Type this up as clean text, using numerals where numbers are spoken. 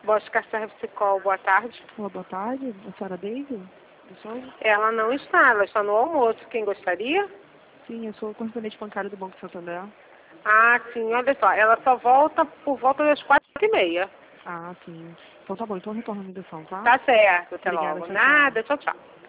Boscar Servicol, boa tarde. Olá, boa tarde. A senhora Daisy? Ela não está, ela está no almoço. Quem gostaria? Sim, eu sou o correspondente bancário do Banco Santander. Ah, sim, olha só, ela só volta por volta das 4h30. Ah, sim. Então tá bom, então eu retorno a ligação, tá? Tá certo, até Obrigada, logo. tchau, tchau. Nada, tchau, tchau.